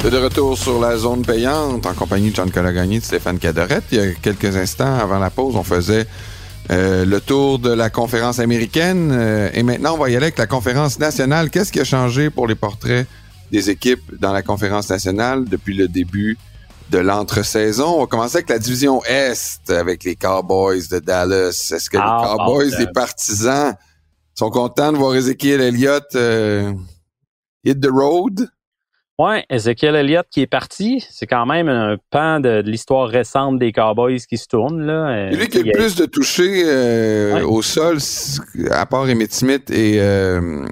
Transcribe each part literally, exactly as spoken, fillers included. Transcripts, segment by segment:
De retour sur la zone payante en compagnie de Giancarlo Gagné et de Stéphane Cadorette. Il y a quelques instants avant la pause, on faisait euh, le tour de la conférence américaine euh, et maintenant on va y aller avec la conférence nationale. Qu'est-ce qui a changé pour les portraits des équipes dans la conférence nationale depuis le début de l'entre-saison? On va commencer avec la division Est avec les Cowboys de Dallas. Est-ce que ah, les Cowboys, oh, des partisans, sont contents de voir Ezekiel Elliott euh, hit the road? Oui, Ezekiel Elliott qui est parti, c'est quand même un pan de, de l'histoire récente des Cowboys qui se tourne. Là. C'est lui qui a le plus de touchés euh, ouais. au sol, à part Emmitt Smith et... Euh,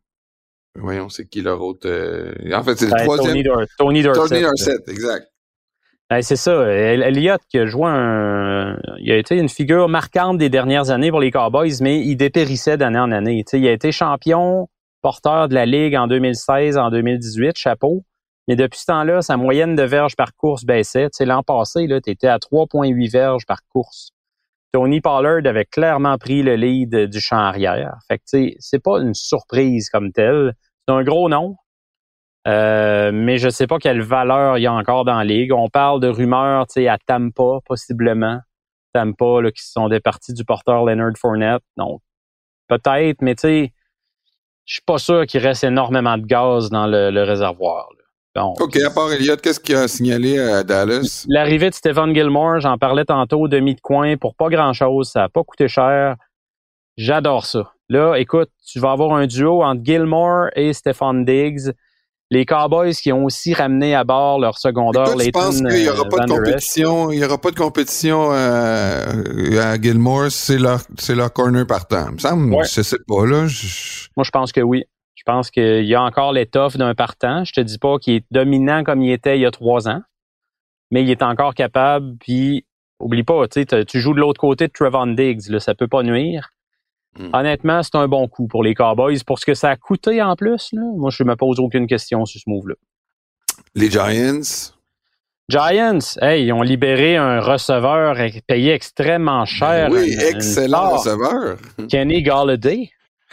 voyons, c'est qui leur autre... Euh, en fait, c'est le ben, troisième... Tony, Dor- Tony Dorsett. Tony Dorsett, exact. Ben, c'est ça. Elliott qui a joué un... Il a été une figure marquante des dernières années pour les Cowboys, mais il dépérissait d'année en année. T'sais, il a été champion... porteur de la Ligue en deux mille seize, en deux mille dix-huit, chapeau. Mais depuis ce temps-là, sa moyenne de verges par course baissait. Tu sais, l'an passé, tu étais à trois virgule huit verges par course. Tony Pollard avait clairement pris le lead du champ arrière. Fait que, tu sais, c'est pas une surprise comme telle. C'est un gros nom. Euh, mais je sais pas quelle valeur il y a encore dans la Ligue. On parle de rumeurs, tu sais, à Tampa, possiblement. Tampa, là, qui sont départis du porteur Leonard Fournette. Donc, peut-être, mais tu sais, je suis pas sûr qu'il reste énormément de gaz dans le, le réservoir. Là. Donc, OK, à part Elliott, qu'est-ce qu'il a signalé à Dallas? L'arrivée de Stephon Gilmore, j'en parlais tantôt, demi de coin, pour pas grand-chose, ça n'a pas coûté cher. J'adore ça. Là, écoute, tu vas avoir un duo entre Gilmore et Stephon Diggs. Les Cowboys qui ont aussi ramené à bord leur secondaire. Tu penses qu'il n'y aura pas de compétition, il y aura pas de compétition euh, à Gilmore, c'est leur, c'est leur corner partant. Il me semble, ouais. je sais pas, là. Je... Moi, je pense que oui. Je pense qu'il y a encore l'étoffe d'un partant. Je te dis pas qu'il est dominant comme il était il y a trois ans, mais il est encore capable. Puis, oublie pas, tu sais, tu joues de l'autre côté de Trevon Diggs, là, ça peut pas nuire. Mm. Honnêtement, c'est un bon coup pour les Cowboys. Pour ce que ça a coûté en plus, là, moi, je me pose aucune question sur ce move-là. Les Giants? Giants, hey, ils ont libéré un receveur payé extrêmement cher. Oui, une, excellent une receveur. Kenny Golladay.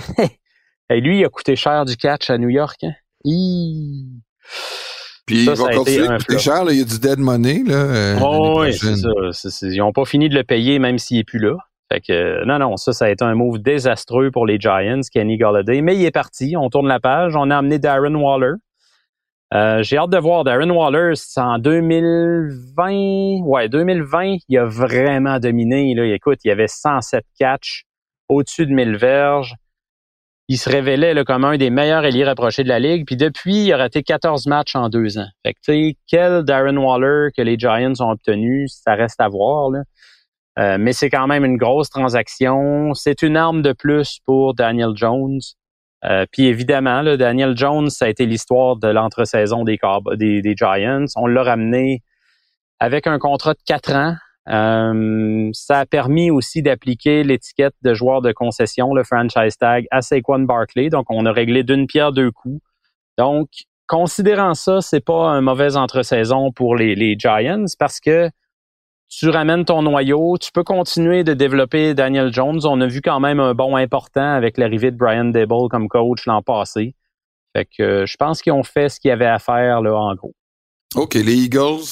Et lui, il a coûté cher du catch à New York. Hein? Hi. Puis ça, il va continuer de coûter cher. Là, il y a du dead money. Là, euh, oh, oui, c'est ça. C'est, c'est, ils n'ont pas fini de le payer, même s'il n'est plus là. Fait que, non, non, ça, ça a été un move désastreux pour les Giants, Kenny Golladay. Mais il est parti. On tourne la page. On a amené Darren Waller. Euh, j'ai hâte de voir Darren Waller. C'est en deux mille vingt. Ouais, deux mille vingt, il a vraiment dominé. Là. Écoute, il y avait cent sept catchs, au-dessus de mille verges. Il se révélait là, comme un des meilleurs ailiers rapprochés de la Ligue. Puis depuis, il a raté quatorze matchs en deux ans. Fait que, tu sais, quel Darren Waller que les Giants ont obtenu, ça reste à voir, là. Euh, mais c'est quand même une grosse transaction. C'est une arme de plus pour Daniel Jones. Euh, puis évidemment, là, Daniel Jones, ça a été l'histoire de l'entre-saison des, des, des Giants. On l'a ramené avec un contrat de quatre ans. Euh, ça a permis aussi d'appliquer l'étiquette de joueur de concession, le franchise tag, à Saquon Barkley. Donc, on a réglé d'une pierre deux coups. Donc, considérant ça, c'est pas un mauvais entre-saison pour les, les Giants parce que tu ramènes ton noyau, tu peux continuer de développer Daniel Jones. On a vu quand même un bond important avec l'arrivée de Brian Daboll comme coach l'an passé. Fait que euh, je pense qu'ils ont fait ce qu'il y avait à faire là, en gros. OK, les Eagles?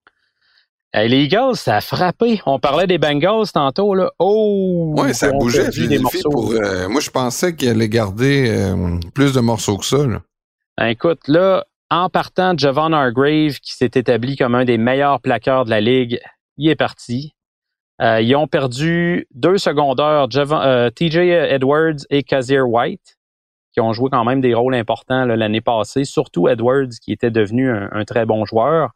Hey, les Eagles, ça a frappé. On parlait des Bengals tantôt, là. Oh! Oui, ça bougeait. Des morceaux. Pour, euh, moi, je pensais qu'ils allaient garder euh, plus de morceaux que ça, là. Ben, écoute, là, en partant de Javon Hargrave, qui s'est établi comme un des meilleurs plaqueurs de la Ligue, il est parti. Euh, ils ont perdu deux secondaires, Javon, euh, T J Edwards et Kazir White, qui ont joué quand même des rôles importants là, l'année passée, surtout Edwards, qui était devenu un, un très bon joueur.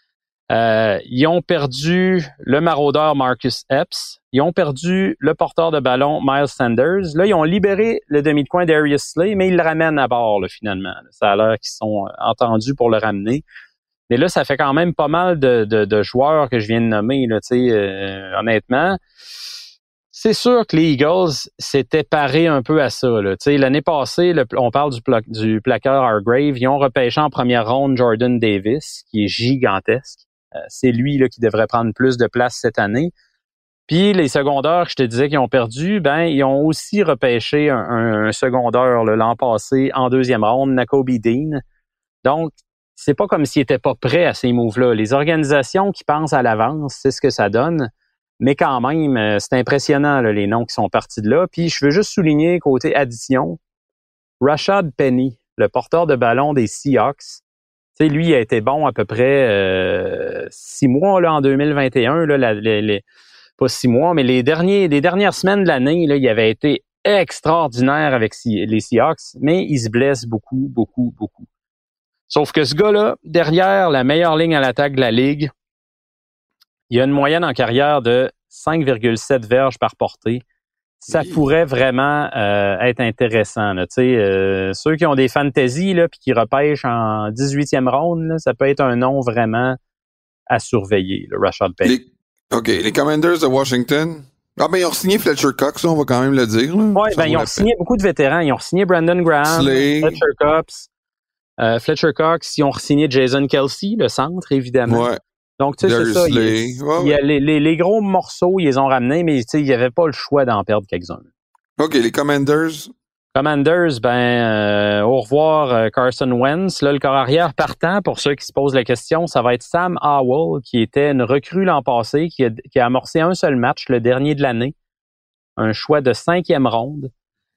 Euh, ils ont perdu le maraudeur Marcus Epps. Ils ont perdu le porteur de ballon Miles Sanders. Là, ils ont libéré le demi de coin Darius Slay, mais ils le ramènent à bord là, finalement. Ça a l'air qu'ils sont entendus pour le ramener. Mais là, ça fait quand même pas mal de, de, de joueurs que je viens de nommer. Là, euh, honnêtement, c'est sûr que les Eagles s'étaient parés un peu à ça. Là. L'année passée, le, on parle du, pla- du plaqueur Hargrave. Ils ont repêché en première ronde Jordan Davis, qui est gigantesque. Euh, c'est lui là, qui devrait prendre plus de place cette année. Puis les secondaires, je te disais qu'ils ont perdu, ben ils ont aussi repêché un, un, un secondaire là, l'an passé en deuxième ronde, Nakobe Dean. Donc, c'est pas comme s'ils étaient pas prêts à ces moves-là. Les organisations qui pensent à l'avance, c'est ce que ça donne. Mais quand même, c'est impressionnant là, les noms qui sont partis de là. Puis je veux juste souligner côté addition, Rashad Penny, le porteur de ballon des Seahawks. Tu sais, lui, il a été bon à peu près euh, six mois là en deux mille vingt et un. Là, la, les, les, pas six mois, mais les derniers, les dernières semaines de l'année, là, il avait été extraordinaire avec les Seahawks, mais il se blesse beaucoup, beaucoup, beaucoup. Sauf que ce gars-là, derrière la meilleure ligne à l'attaque de la Ligue, il a une moyenne en carrière de cinq virgule sept verges par portée. Ça oui. pourrait vraiment euh, être intéressant. Là. Euh, ceux qui ont des fantaisies là, puis qui repêchent en dix-huitième ronde, là, ça peut être un nom vraiment à surveiller, le Rashad Penny. Les, OK. Les Commanders de Washington. Ah ben ils ont signé Fletcher Cox, on va quand même le dire. Oui, ben ils ont signé peine. beaucoup de vétérans. Ils ont signé Brandon Graham, Slay. Fletcher Cox. Euh, Fletcher Cox, ils ont signé Jason Kelsey, le centre, évidemment. Ouais. Donc, tu sais, c'est ça. Il, ouais, il y a les, les, les gros morceaux, ils les ont ramenés, mais tu sais, il n'y avait pas le choix d'en perdre quelques-uns. OK, les Commanders. Commanders, ben, euh, au revoir euh, Carson Wentz. Là, le corps arrière partant, pour ceux qui se posent la question, ça va être Sam Howell, qui était une recrue l'an passé, qui a, qui a amorcé un seul match, le dernier de l'année. Un choix de cinquième ronde.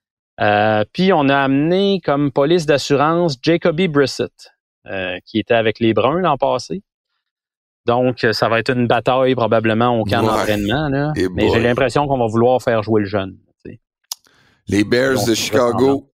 Euh, puis, on a amené comme police d'assurance Jacoby Brissett, euh, qui était avec les Bruns l'an passé. Donc, ça va être une bataille probablement au camp ouais. d'entraînement. Là. Mais boy. j'ai l'impression qu'on va vouloir faire jouer le jeune. T'sais. Les Bears Donc, de Chicago.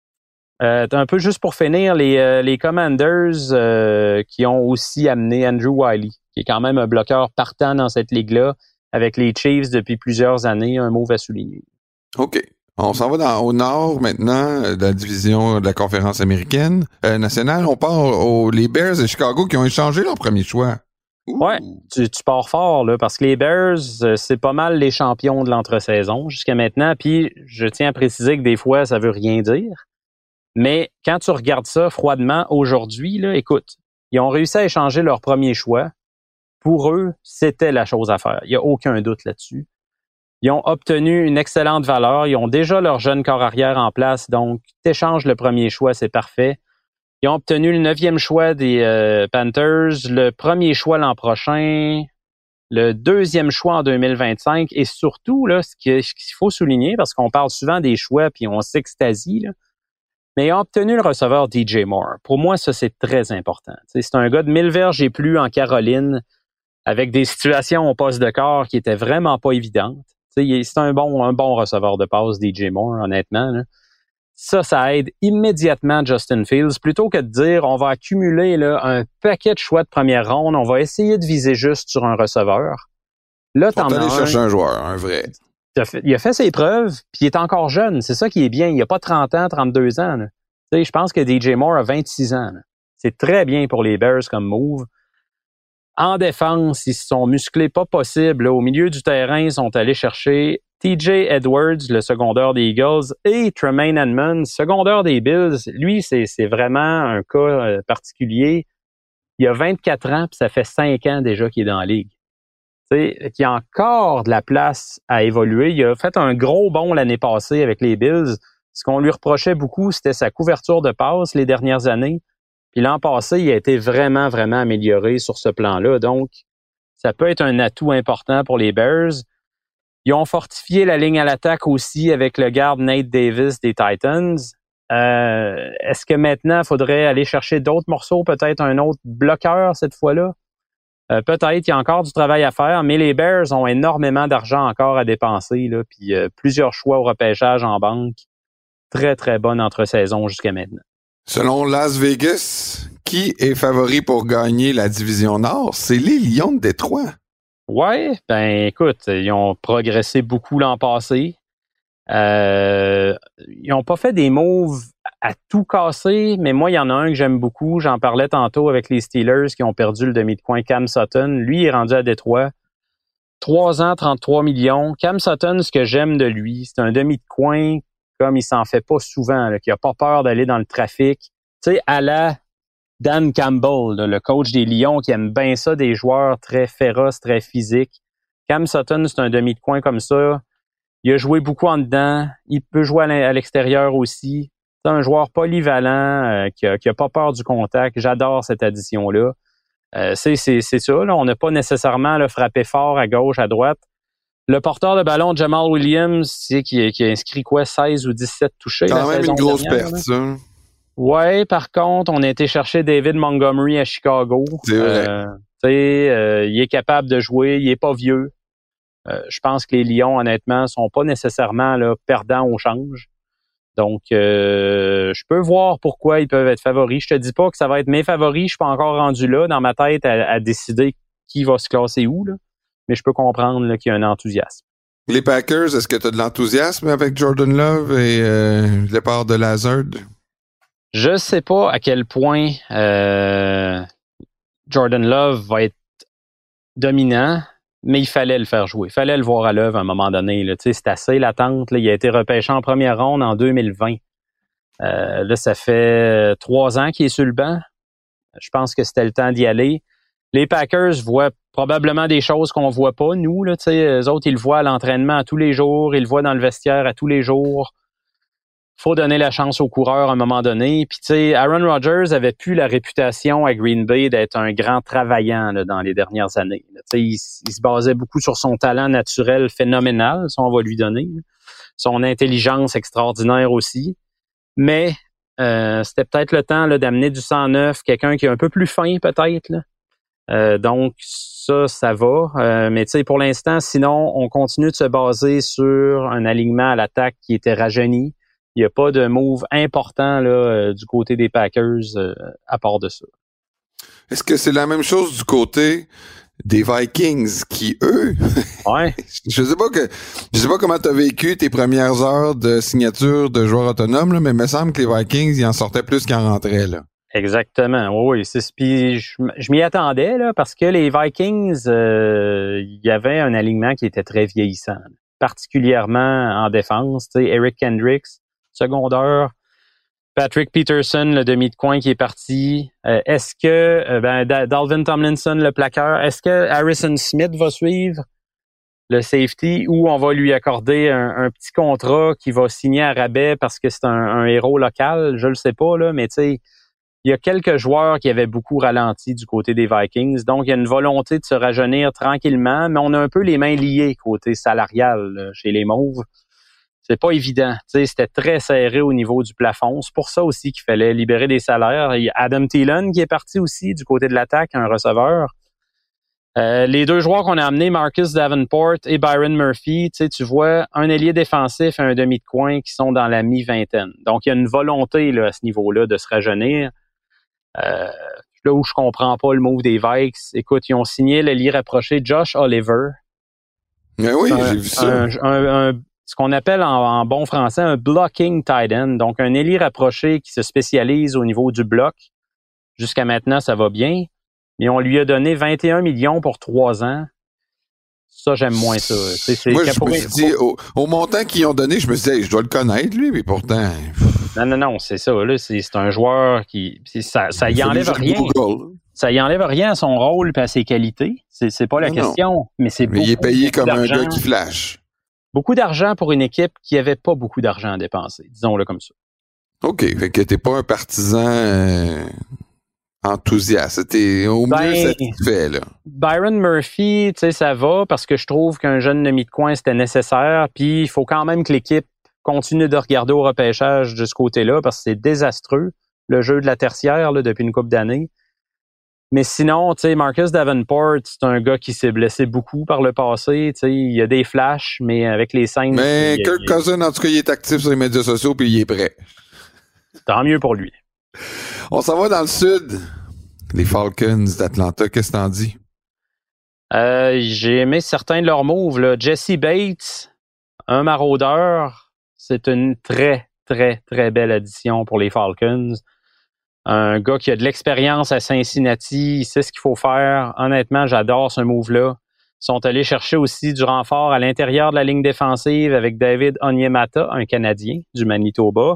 Euh, un peu juste pour finir, les, euh, les Commanders euh, qui ont aussi amené Andrew Wiley, qui est quand même un bloqueur partant dans cette ligue-là, avec les Chiefs depuis plusieurs années, un move à souligner. OK. On s'en va dans, au nord maintenant de la division de la conférence américaine euh, nationale. On part aux les Bears de Chicago qui ont échangé leur premier choix. Ouh. Ouais, tu, tu pars fort là parce que les Bears, c'est pas mal les champions de l'entre-saison jusqu'à maintenant. Puis je tiens à préciser que des fois, ça veut rien dire. Mais quand tu regardes ça froidement aujourd'hui, là, écoute, ils ont réussi à échanger leur premier choix. Pour eux, c'était la chose à faire. Il n'y a aucun doute là-dessus. Ils ont obtenu une excellente valeur. Ils ont déjà leur jeune corps arrière en place. Donc, t'échanges le premier choix, c'est parfait. Ils ont obtenu le neuvième choix des euh, Panthers, le premier choix l'an prochain, le deuxième choix en deux mille vingt-cinq et surtout, là, ce qu'il faut souligner, parce qu'on parle souvent des choix puis on s'extasie, là, mais ils ont obtenu le receveur D J Moore. Pour moi, ça, c'est très important. T'sais, c'est un gars de mille verges et plus en Caroline avec des situations au poste de corps qui étaient vraiment pas évidentes. T'sais, c'est un bon, un bon receveur de passe, D J Moore, honnêtement, là. Ça, ça aide immédiatement Justin Fields. Plutôt que de dire, on va accumuler là, un paquet de choix de première ronde, on va essayer de viser juste sur un receveur. Là, t'en as aller un. chercher un joueur, un vrai. Il a fait ses preuves, puis il est encore jeune. C'est ça qui est bien. Il a pas trente ans, trente-deux ans. Tu sais, je pense que D J Moore a vingt-six ans. Là. C'est très bien pour les Bears comme move. En défense, ils se sont musclés pas possible. Là. Au milieu du terrain, ils sont allés chercher T J Edwards, le secondaire des Eagles, et Tremaine Edmonds, secondaire des Bills. Lui, c'est, c'est vraiment un cas euh, particulier. Il a vingt-quatre ans, puis ça fait cinq ans déjà qu'il est dans la ligue. Tu sais, qu'il y a encore de la place à évoluer. Il a fait un gros bond l'année passée avec les Bills. Ce qu'on lui reprochait beaucoup, c'était sa couverture de passe les dernières années. Puis l'an passé, il a été vraiment, vraiment amélioré sur ce plan-là. Donc, ça peut être un atout important pour les Bears. Ils ont fortifié la ligne à l'attaque aussi avec le garde Nate Davis des Titans. Euh, est-ce que maintenant, il faudrait aller chercher d'autres morceaux, peut-être un autre bloqueur cette fois-là? Euh, peut-être, il y a encore du travail à faire, mais les Bears ont énormément d'argent encore à dépenser, là, puis euh, plusieurs choix au repêchage en banque. Très, très bonne entre-saison jusqu'à maintenant. Selon Las Vegas, qui est favori pour gagner la division Nord? C'est les Lions de Détroit. Ouais, ben écoute, ils ont progressé beaucoup l'an passé. Euh, ils n'ont pas fait des moves à tout casser, mais moi, il y en a un que j'aime beaucoup. J'en parlais tantôt avec les Steelers qui ont perdu le demi de coin Cam Sutton. Lui, il est rendu à Détroit. Trois ans, trente-trois millions. Cam Sutton, ce que j'aime de lui, c'est un demi de coin comme il s'en fait pas souvent, là, qui a pas peur d'aller dans le trafic. Tu sais, à la Dan Campbell, là, le coach des Lions, qui aime bien ça, des joueurs très féroces, très physiques. Cam Sutton, c'est un demi de coin comme ça. Il a joué beaucoup en dedans. Il peut jouer à l'extérieur aussi. C'est un joueur polyvalent euh, qui, a, qui a pas peur du contact. J'adore cette addition-là. Euh, c'est, c'est, c'est ça, là. On n'a pas nécessairement là, frappé fort à gauche, à droite. Le porteur de ballon, Jamal Williams, c'est qui, qui a inscrit quoi, seize ou dix-sept touchés. Quand la même saison une grosse dernière, perte, là. ça. Ouais, par contre, on a été chercher David Montgomery à Chicago. C'est vrai. Euh, tu sais, euh, il est capable de jouer, il est pas vieux. Euh, je pense que les Lions, honnêtement, sont pas nécessairement là, perdants au change. Donc, euh, je peux voir pourquoi ils peuvent être favoris. Je te dis pas que ça va être mes favoris. Je suis pas encore rendu là dans ma tête à, à décider qui va se classer où, là. Mais je peux comprendre là, qu'il y a un enthousiasme. Les Packers, est-ce que tu as de l'enthousiasme avec Jordan Love et euh, le départ de Lazard? Je sais pas à quel point euh, Jordan Love va être dominant, mais il fallait le faire jouer. Il fallait le voir à l'œuvre à un moment donné. Là. C'est assez l'attente. Là. Il a été repêché en première ronde en deux mille vingt. Euh, là, ça fait trois ans qu'il est sur le banc. Je pense que c'était le temps d'y aller. Les Packers voient probablement des choses qu'on voit pas, nous. Là, eux autres, ils le voient à l'entraînement à tous les jours. Ils le voient dans le vestiaire à tous les jours. Faut donner la chance aux coureurs à un moment donné. Puis, tu sais, Aaron Rodgers avait plus la réputation à Green Bay d'être un grand travaillant là, dans les dernières années. Tu sais, il, il se basait beaucoup sur son talent naturel phénoménal, ça on va lui donner. Son intelligence extraordinaire aussi. Mais euh, c'était peut-être le temps là, d'amener du sang neuf, quelqu'un qui est un peu plus fin peut-être. Là. Euh, donc, ça, ça va. Euh, mais tu sais, pour l'instant, sinon, on continue de se baser sur un alignement à l'attaque qui était rajeuni. Il n'y a pas de move important là, euh, du côté des Packers euh, à part de ça. Est-ce que c'est la même chose du côté des Vikings qui, eux, ouais. je sais pas que je sais pas comment tu as vécu tes premières heures de signature de joueurs autonomes, là, mais il me semble que les Vikings, ils en sortaient plus qu'ils en rentraient. Là. Exactement, oui, oui. C'est, puis je, je m'y attendais là, parce que les Vikings, euh, il y avait un alignement qui était très vieillissant, là, particulièrement en défense. Tu sais, Eric Kendricks, secondaire, Patrick Peterson, le demi de coin qui est parti. Euh, est-ce que euh, ben, Dalvin Tomlinson, le plaqueur, est-ce que Harrison Smith va suivre le safety ou on va lui accorder un, un petit contrat qui va signer à rabais parce que c'est un, un héros local? Je le sais pas, là, mais tu sais, il y a quelques joueurs qui avaient beaucoup ralenti du côté des Vikings. Donc, il y a une volonté de se rajeunir tranquillement, mais on a un peu les mains liées côté salarial là, chez les Mauves. C'est pas évident. Tu sais, c'était très serré au niveau du plafond. C'est pour ça aussi qu'il fallait libérer des salaires. Il y a Adam Thielen qui est parti aussi du côté de l'attaque, un receveur. Euh, les deux joueurs qu'on a amenés, Marcus Davenport et Byron Murphy, tu sais, tu vois un ailier défensif et un demi de coin qui sont dans la mi-vingtaine. Donc, il y a une volonté là, à ce niveau-là de se rajeunir. Euh, là où je comprends pas le move des Vikes, écoute, ils ont signé l'ailier rapproché Josh Oliver. Mais oui, un, j'ai vu ça. Un, un, un, ce qu'on appelle en, en bon français un blocking tight end, donc un ailier rapproché qui se spécialise au niveau du bloc. Jusqu'à maintenant, ça va bien. Mais on lui a donné vingt et un millions pour trois ans. Ça, j'aime moins ça. C'est, c'est Moi, je me suis dit, au, au montant qu'ils ont donné, je me suis dit, hey, je dois le connaître, lui, mais pourtant... Non, non, non, c'est ça. Là, c'est, c'est un joueur qui... C'est, ça ça y enlève rien. Google. Ça y enlève rien à son rôle et à ses qualités. C'est, c'est pas la non, question, non. mais c'est mais beaucoup, il est payé comme d'argent. Un gars qui flash. Beaucoup d'argent pour une équipe qui avait pas beaucoup d'argent à dépenser, disons-le comme ça. OK, fait que t'es pas un partisan... Euh... enthousiaste. T'es au mieux ben, satisfait, là. Byron Murphy, tu sais, ça va parce que je trouve qu'un jeune demi de coin, c'était nécessaire. Puis, il faut quand même que l'équipe continue de regarder au repêchage de ce côté-là parce que c'est désastreux, le jeu de la tertiaire, là, depuis une couple d'années. Mais sinon, tu sais, Marcus Davenport, c'est un gars qui s'est blessé beaucoup par le passé. Tu sais, il y a des flashs, mais avec les scènes... Mais il, Kirk il, Cousins, en tout cas, il est actif sur les médias sociaux puis il est prêt. Tant mieux pour lui. On s'en va dans le sud. Les Falcons d'Atlanta, qu'est-ce que t'en dis? Euh, j'ai aimé certains de leurs moves. Là. Jesse Bates, un maraudeur, c'est une très, très, très belle addition pour les Falcons. Un gars qui a de l'expérience à Cincinnati, il sait ce qu'il faut faire. Honnêtement, j'adore ce move-là. Ils sont allés chercher aussi du renfort à l'intérieur de la ligne défensive avec David Onyemata, un Canadien du Manitoba.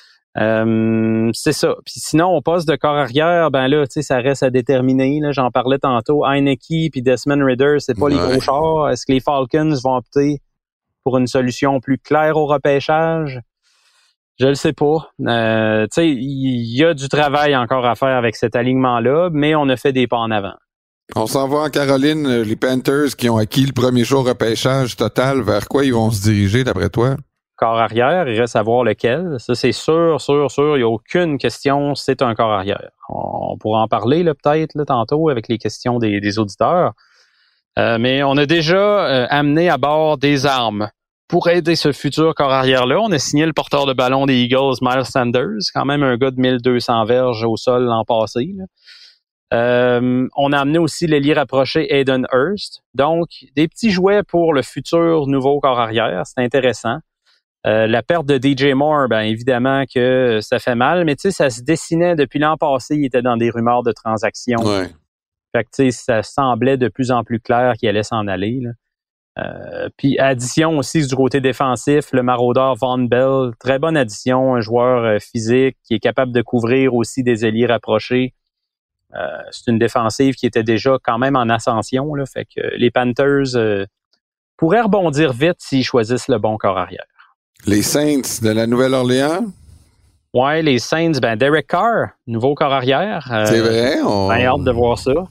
Euh, c'est ça. Puis sinon, au poste de corps arrière, ben là, tu sais, ça reste à déterminer. Là. J'en parlais tantôt. Heineke puis Desmond Ridder, c'est pas ouais. les gros chars. Est-ce que les Falcons vont opter pour une solution plus claire au repêchage? Je le sais pas. Euh, tu sais, il y a du travail encore à faire avec cet alignement-là, mais on a fait des pas en avant. On s'en va en Caroline, les Panthers qui ont acquis le premier jour repêchage total, vers quoi ils vont se diriger d'après toi? Corps arrière, il reste à voir lequel. Ça, c'est sûr, sûr, sûr, il n'y a aucune question, c'est un corps arrière. On pourra en parler là, peut-être là, tantôt avec les questions des, des auditeurs. Euh, mais on a déjà euh, amené à bord des armes. Pour aider ce futur corps arrière-là, on a signé le porteur de ballon des Eagles, Miles Sanders, quand même un gars de mille deux cents verges au sol l'an passé. Là. Euh, on a amené aussi l'ailier rapproché Hayden Hurst. Donc, des petits jouets pour le futur nouveau corps arrière. C'est intéressant. Euh, la perte de D J Moore, ben évidemment que ça fait mal, mais tu sais, ça se dessinait depuis l'an passé. Il était dans des rumeurs de transactions. Ouais. Fait que tu sais, ça semblait de plus en plus clair qu'il allait s'en aller, là. Euh, puis addition aussi du côté défensif, le maraudeur Von Bell, très bonne addition, un joueur euh, physique qui est capable de couvrir aussi des ailiers rapprochés. Euh, c'est une défensive qui était déjà quand même en ascension, là, fait que les Panthers euh, pourraient rebondir vite s'ils choisissent le bon corps arrière. Les Saints de la Nouvelle-Orléans? Ouais, les Saints, ben Derek Carr, nouveau corps arrière. Euh, c'est vrai? On... Ben hâte de voir ça.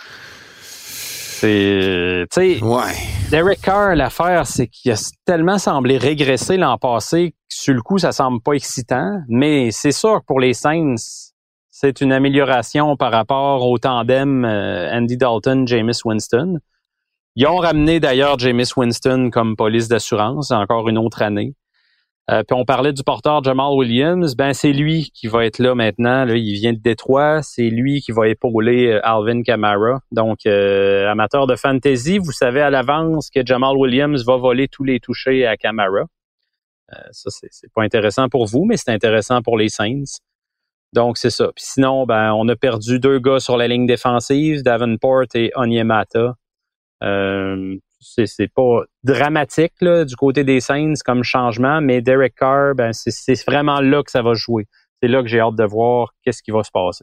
C'est, tu sais, ouais. Derek Carr, l'affaire, c'est qu'il a tellement semblé régresser l'an passé que sur le coup, ça semble pas excitant. Mais c'est sûr que pour les Saints, c'est une amélioration par rapport au tandem euh, Andy Dalton, Jameis Winston. Ils ont ramené d'ailleurs Jameis Winston comme police d'assurance encore une autre année. Euh, puis on parlait du porteur Jamal Williams, ben c'est lui qui va être là maintenant. Là, il vient de Détroit, c'est lui qui va épauler euh, Alvin Kamara. Donc, euh, amateur de fantasy, vous savez à l'avance que Jamal Williams va voler tous les touchés à Kamara. Euh, ça, c'est, c'est pas intéressant pour vous, mais c'est intéressant pour les Saints. Donc, c'est ça. Puis sinon, ben on a perdu deux gars sur la ligne défensive, Davenport et Onyemata. Euh, c'est, c'est pas dramatique là, du côté des Saints comme changement, mais Derek Carr, ben, c'est, c'est vraiment là que ça va jouer. C'est là que j'ai hâte de voir qu'est-ce qui va se passer.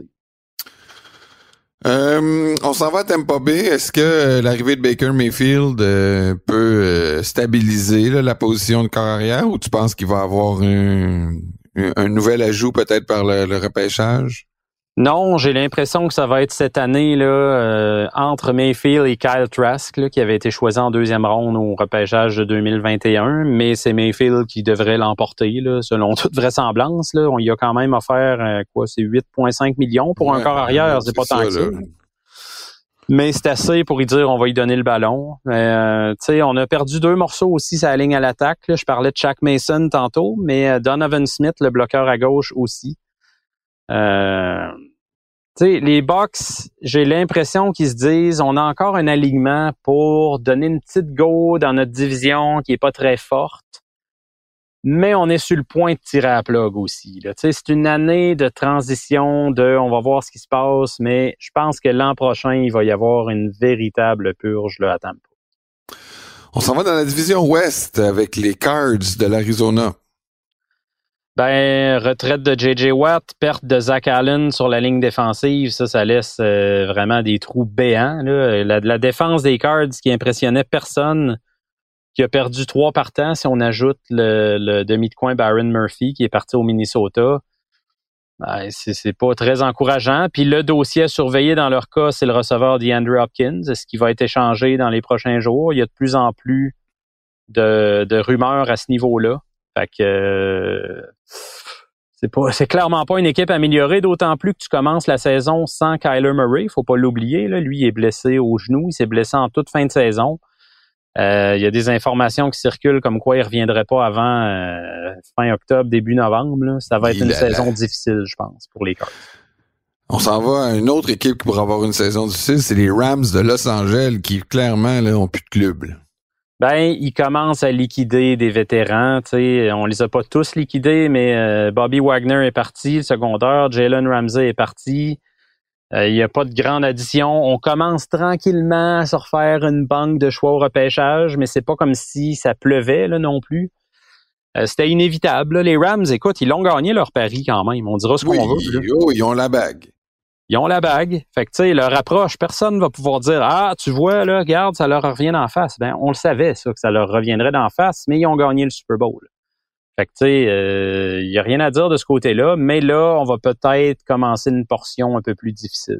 Euh, on s'en va à Tampa Bay. Est-ce que euh, l'arrivée de Baker Mayfield euh, peut euh, stabiliser là, la position de corps arrière ou tu penses qu'il va avoir un, un, un nouvel ajout peut-être par le, le repêchage? Non, j'ai l'impression que ça va être cette année là euh, entre Mayfield et Kyle Trask là, qui avait été choisi en deuxième ronde au repêchage de deux mille vingt et un, mais c'est Mayfield qui devrait l'emporter là, selon toute vraisemblance là. On y a quand même offert euh, quoi, c'est huit virgule cinq millions pour ouais, un corps arrière, c'est, c'est pas tant ça, que ça. Mais c'est assez pour y dire on va y donner le ballon. Euh, tu sais, on a perdu deux morceaux aussi sur la ligne à l'attaque. Là. Je parlais de Shaq Mason tantôt, mais Donovan Smith, le bloqueur à gauche aussi. Euh, tu sais, les Bucks, j'ai l'impression qu'ils se disent on a encore un alignement pour donner une petite go dans notre division qui est pas très forte, mais on est sur le point de tirer à la plug aussi. Tu sais, c'est une année de transition, de on va voir ce qui se passe, mais je pense que l'an prochain, il va y avoir une véritable purge là, à Tampa. On s'en va dans la division Ouest avec les Cards de l'Arizona. Ben, retraite de J J Watt, perte de Zach Allen sur la ligne défensive, ça, ça laisse euh, vraiment des trous béants. Là. La, la défense des Cards qui impressionnait personne, qui a perdu trois partants, si on ajoute le, le demi de coin Byron Murphy qui est parti au Minnesota, ben, c'est, c'est pas très encourageant. Puis le dossier à surveiller dans leur cas, c'est le receveur DeAndre Hopkins, ce qui va être échangé dans les prochains jours. Il y a de plus en plus de, de rumeurs à ce niveau-là. Fait que euh, c'est pas, c'est clairement pas une équipe améliorée, d'autant plus que tu commences la saison sans Kyler Murray. Faut pas l'oublier, là. Lui, il est blessé au genou. Il s'est blessé en toute fin de saison. Euh, il y a des informations qui circulent comme quoi il reviendrait pas avant euh, fin octobre, début novembre. Là. Ça va être une saison difficile, je pense, pour les Cards. On s'en va à une autre équipe qui pourrait avoir une saison difficile, c'est les Rams de Los Angeles qui, clairement, là, ont plus de club. Là. Ben, ils commencent à liquider des vétérans, tu sais, on les a pas tous liquidés, mais euh, Bobby Wagner est parti, le secondaire, Jalen Ramsey est parti. Euh, il y a pas de grande addition. On commence tranquillement à se refaire une banque de choix au repêchage, mais c'est pas comme si ça pleuvait là non plus. Euh, c'était inévitable. Là. Les Rams, écoute, ils l'ont gagné leur pari quand même. On dira ce oui, qu'on veut. Là. Oh, ils ont la bague. Ils ont la bague. Fait que, tu sais, leur approche, personne va pouvoir dire « Ah, tu vois, là, regarde, ça leur revient d'en face. » Ben, on le savait, ça, que ça leur reviendrait d'en face, mais ils ont gagné le Super Bowl. Fait que, tu sais, il euh, y a rien à dire de ce côté-là, mais là, on va peut-être commencer une portion un peu plus difficile.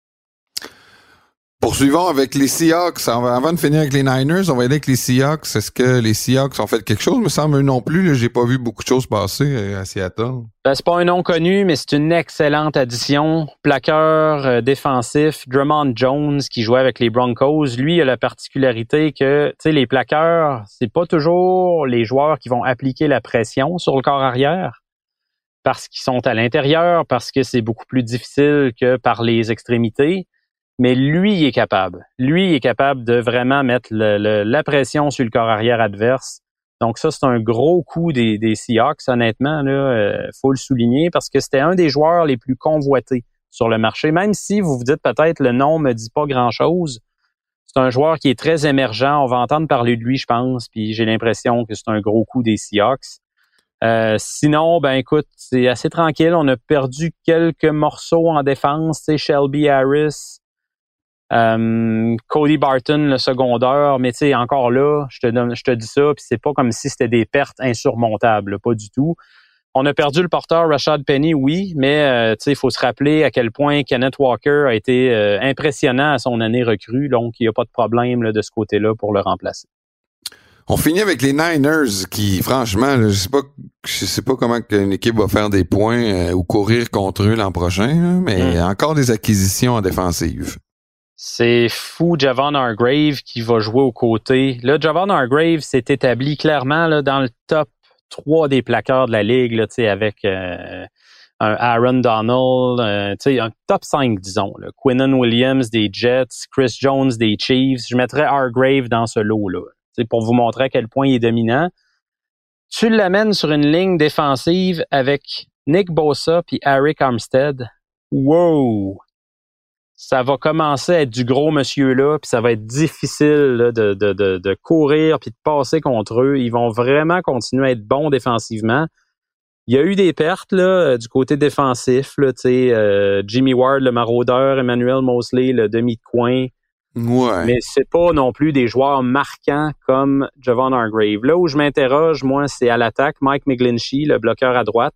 Poursuivons avec les Seahawks. Avant de finir avec les Niners, on va aller avec les Seahawks. Est-ce que les Seahawks ont fait quelque chose? Il me semble eux non plus. Là, j'ai pas vu beaucoup de choses passer à Seattle. Ben, c'est pas un nom connu, mais c'est une excellente addition. Plaqueur euh, défensif, Drummond Jones, qui jouait avec les Broncos. Lui, il a la particularité que, tu sais, les plaqueurs, c'est pas toujours les joueurs qui vont appliquer la pression sur le corps arrière parce qu'ils sont à l'intérieur, parce que c'est beaucoup plus difficile que par les extrémités. Mais lui, il est capable. Lui, il est capable de vraiment mettre le, le, la pression sur le corps arrière adverse. Donc ça, c'est un gros coup des, des Seahawks, honnêtement. Là, euh, faut le souligner parce que c'était un des joueurs les plus convoités sur le marché. Même si vous vous dites peut-être le nom me dit pas grand-chose, c'est un joueur qui est très émergent. On va entendre parler de lui, je pense. Puis j'ai l'impression que c'est un gros coup des Seahawks. Euh, sinon, ben écoute, c'est assez tranquille. On a perdu quelques morceaux en défense. Tu sais, Shelby Harris. Um, Cody Barton, le secondaire, mais tu sais, encore là, je te donne, je te dis ça, puis c'est pas comme si c'était des pertes insurmontables, là, pas du tout. On a perdu le porteur Rashad Penny, oui, mais euh, tu sais, il faut se rappeler à quel point Kenneth Walker a été euh, impressionnant à son année recrue, donc il n'y a pas de problème là, de ce côté-là pour le remplacer. On finit avec les Niners qui, franchement, là, je sais pas, je sais pas comment une équipe va faire des points euh, ou courir contre eux l'an prochain, là, mais mm. encore des acquisitions en défensive. C'est fou, Javon Hargrave qui va jouer aux côtés. Là, Javon Hargrave s'est établi clairement là, dans le top trois des plaqueurs de la ligue, là, avec euh, un Aaron Donald, euh, un top cinq, disons. Là. Quinnen Williams des Jets, Chris Jones des Chiefs. Je mettrais Hargrave dans ce lot-là, pour vous montrer à quel point il est dominant. Tu l'amènes sur une ligne défensive avec Nick Bosa puis Arik Armstead. Wow! Ça va commencer à être du gros monsieur là, puis ça va être difficile là, de, de, de, de courir puis de passer contre eux. Ils vont vraiment continuer à être bons défensivement. Il y a eu des pertes là du côté défensif, là, tu sais, euh, Jimmy Ward, le maraudeur, Emmanuel Mosley, le demi de coin. Ouais. Mais c'est pas non plus des joueurs marquants comme Javon Hargrave. Là où je m'interroge, moi, c'est à l'attaque. Mike McGlinchey, le bloqueur à droite.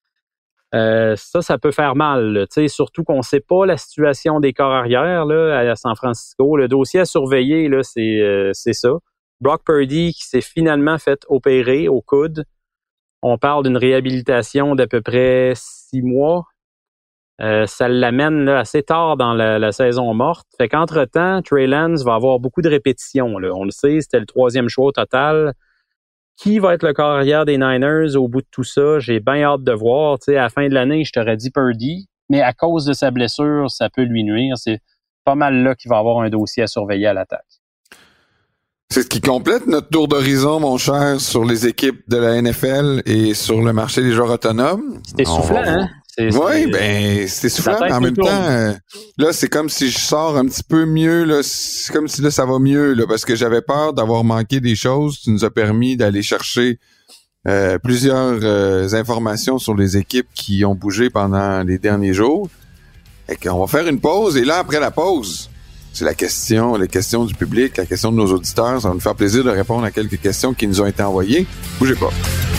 Euh, ça, ça peut faire mal. Tu sais, surtout qu'on ne sait pas la situation des corps arrière là, à San Francisco. Le dossier à surveiller, là, c'est, euh, c'est ça. Brock Purdy qui s'est finalement fait opérer au coude. On parle d'une réhabilitation d'à peu près six mois. Euh, ça l'amène là, assez tard dans la, la saison morte. Fait qu'entre-temps, Trey Lance va avoir beaucoup de répétitions. Là. On le sait, c'était le troisième choix au total. Qui va être le corps arrière des Niners au bout de tout ça? J'ai bien hâte de voir. Tu sais, à la fin de l'année, je t'aurais dit Purdy, mais à cause de sa blessure, ça peut lui nuire. C'est pas mal là qu'il va avoir un dossier à surveiller à l'attaque. C'est ce qui complète notre tour d'horizon, mon cher, sur les équipes de la N F L et sur le marché des joueurs autonomes. C'était soufflant, va... hein? C'est, oui, c'est, ben c'est soufflant, mais en même temps, euh, là, c'est comme si je sors un petit peu mieux, là, c'est comme si là, ça va mieux, là, parce que j'avais peur d'avoir manqué des choses. Tu nous as permis d'aller chercher euh, plusieurs euh, informations sur les équipes qui ont bougé pendant les derniers jours. Et qu'on va faire une pause, et là, après la pause, c'est la question, les questions du public, la question de nos auditeurs. Ça va nous faire plaisir de répondre à quelques questions qui nous ont été envoyées. Bougez pas.